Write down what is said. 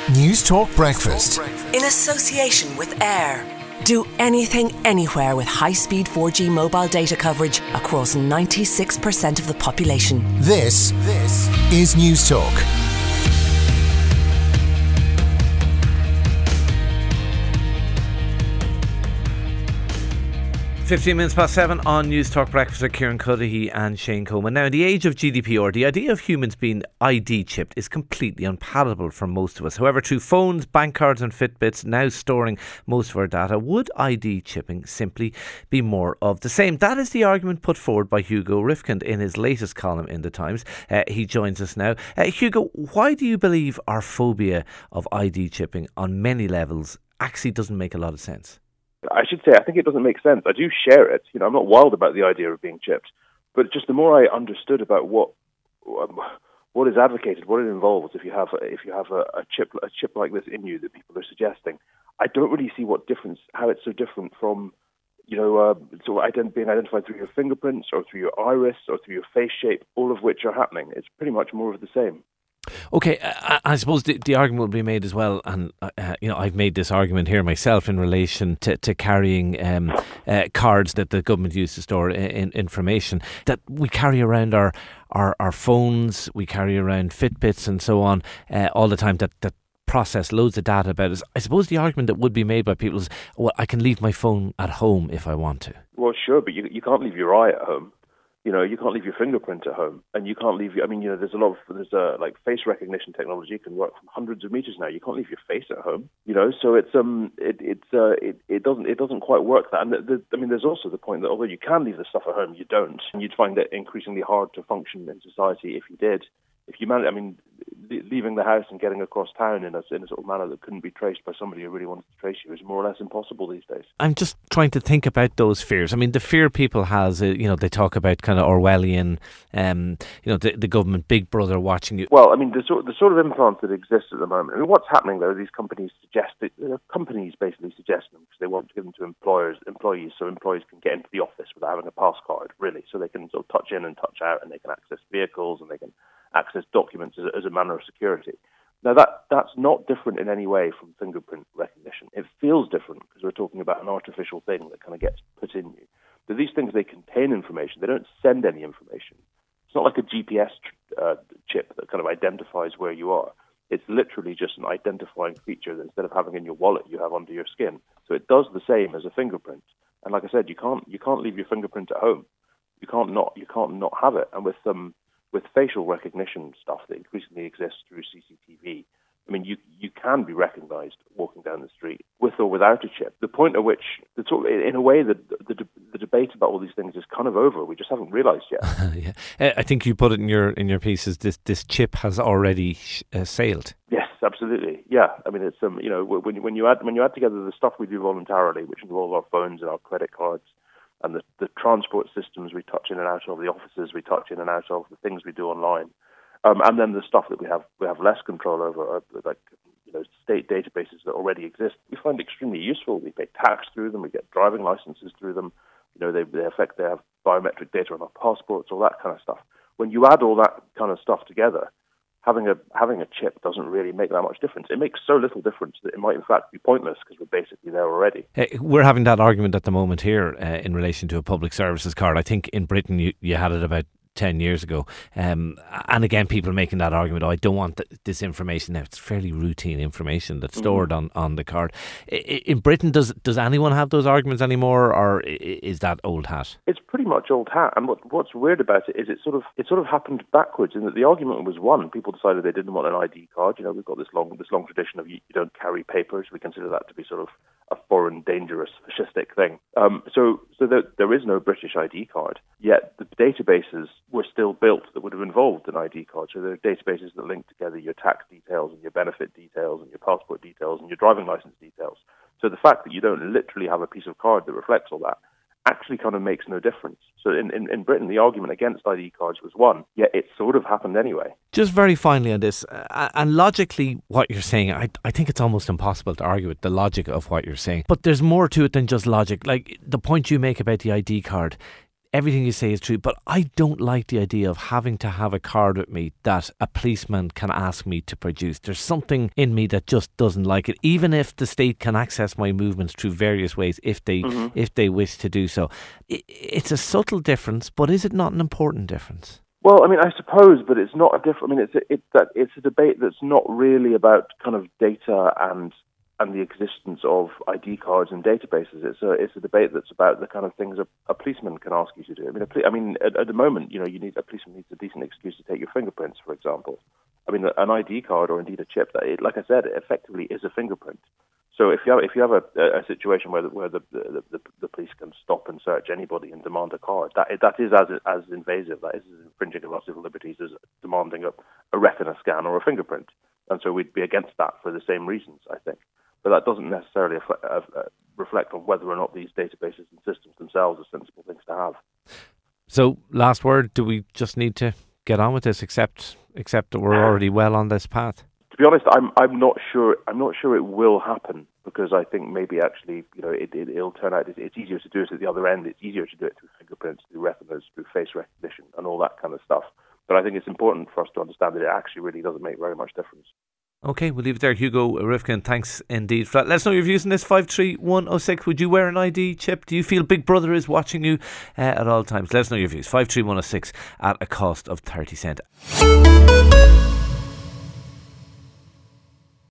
News Talk Breakfast. In association with Air. Do anything, anywhere with high-speed 4G mobile data coverage across 96% of the population. This is News Talk. 15 minutes past 7 on News Talk Breakfast with Kieran Cuddihy and Shane Coleman. Now, in the age of GDPR, the idea of humans being ID chipped is completely unpalatable for most of us. However, through phones, bank cards and Fitbits now storing most of our data, would ID chipping simply be more of the same? That is the argument put forward by Hugo Rifkind in his latest column in The Times. He joins us now. Hugo, why do you believe our phobia of ID chipping on many levels actually doesn't make a lot of sense? I should say, I think it doesn't make sense. I do share it. I'm not wild about the idea of being chipped, but just the more I understood about what is advocated, what it involves, if you have a chip like this in you that people are suggesting, I don't really see how it's so different from being identified through your fingerprints or through your iris or through your face shape, all of which are happening. It's pretty much more of the same. Okay, I suppose the argument will be made as well, and I've made this argument here myself in relation to carrying cards that the government used to store information, that we carry around our phones, we carry around Fitbits and so on all the time that process loads of data about us. I suppose the argument that would be made by people is, well, I can leave my phone at home if I want to. Well, sure, but you can't leave your eye at home. You can't leave your fingerprint at home, and you can't leave. There's face recognition technology can work from hundreds of meters now. You can't leave your face at home. So it doesn't quite work that. And there's also the point that although you can leave the stuff at home, you don't, and you'd find it increasingly hard to function in society if you did. If you manage, leaving the house and getting across town in a sort of manner that couldn't be traced by somebody who really wanted to trace you is more or less impossible these days. I'm just trying to think about those fears. The fear people has, they talk about kind of Orwellian, the government, Big Brother watching you. Well, the sort of implants that exist at the moment. What's happening though? These companies companies basically suggest them because they want to give them to employees, so employees can get into the office without having a pass card, really, so they can sort of touch in and touch out, and they can access vehicles and they can access documents as a manner of security. Now, that's not different in any way from fingerprint recognition. It feels different because we're talking about an artificial thing that kind of gets put in you. But these things, they contain information. They don't send any information. It's not like a GPS chip that kind of identifies where you are. It's literally just an identifying feature that instead of having in your wallet, you have under your skin. So it does the same as a fingerprint. And like I said, you can't leave your fingerprint at home. You can't not have it. And with facial recognition stuff that increasingly exists through CCTV, you can be recognised walking down the street with or without a chip. The point at which, in a way, the debate about all these things is kind of over. We just haven't realised yet. Yeah. I think you put it in your pieces. This chip has already sailed. Yes, absolutely. Yeah, it's when you add together the stuff we do voluntarily, which involves our phones and our credit cards, and the transport systems we touch in and out of, the offices we touch in and out of, the things we do online, and then the stuff that we have less control over, like state databases that already exist, we find extremely useful. We pay tax through them, we get driving licenses through them. They have biometric data on our passports, all that kind of stuff. When you add all that kind of stuff together, having a chip doesn't really make that much difference. It makes so little difference that it might in fact be pointless because we're basically there already. We're having that argument at the moment here in relation to a public services card. I think in Britain you had it about 10 years ago. And again, people making that argument, I don't want this information now. It's fairly routine information that's stored on the card. In Britain, does anyone have those arguments anymore, or is that old hat? It's pretty much old hat. And what's weird about it is it sort of happened backwards in that the argument was won. People decided they didn't want an ID card. We've got this long tradition of you don't carry papers. We consider that to be sort of a foreign, dangerous, fascistic thing. So there is no British ID card, yet the databases were still built that would have involved an ID card. So there are databases that link together your tax details and your benefit details and your passport details and your driving license details. So the fact that you don't literally have a piece of card that reflects all that actually kind of makes no difference. So in Britain, the argument against ID cards was won, yet it sort of happened anyway. Just very finally on this, and logically what you're saying, I think it's almost impossible to argue with the logic of what you're saying. But there's more to it than just logic. Like the point you make about the ID card, everything you say is true, but I don't like the idea of having to have a card with me that a policeman can ask me to produce. There's something in me that just doesn't like it, even if the state can access my movements through various ways if they wish to do so. It's a subtle difference, but is it not an important difference? Well, I mean, I suppose, but it's not a different. I mean, it's a debate that's not really about kind of data and the existence of ID cards and databases. It's a debate that's about the kind of things a policeman can ask you to do. I mean, at the moment, a policeman needs a decent excuse to take your fingerprints, for example. I mean, an ID card or indeed a chip, like I said, it effectively is a fingerprint. So if you have a situation where the police can stop and search anybody and demand a card, that is as invasive, that is as infringing of our civil liberties as demanding a retina scan or a fingerprint. And so we'd be against that for the same reasons, I think. But that doesn't necessarily reflect on whether or not these databases and systems themselves are sensible things to have. So, last word, do we just need to get on with this, except that we're already well on this path? To be honest, I'm not sure. I'm not sure it will happen, because I think maybe actually, it'll turn out it's easier to do it at the other end. It's easier to do it through fingerprints, through retinas, through face recognition, and all that kind of stuff. But I think it's important for us to understand that it actually really doesn't make very much difference. Okay, we'll leave it there. Hugo Rifkin, thanks indeed for that. Let us know your views on this. 53106. Would you wear an ID chip? Do you feel Big Brother is watching you at all times? Let us know your views. 53106 at a cost of 30 cents.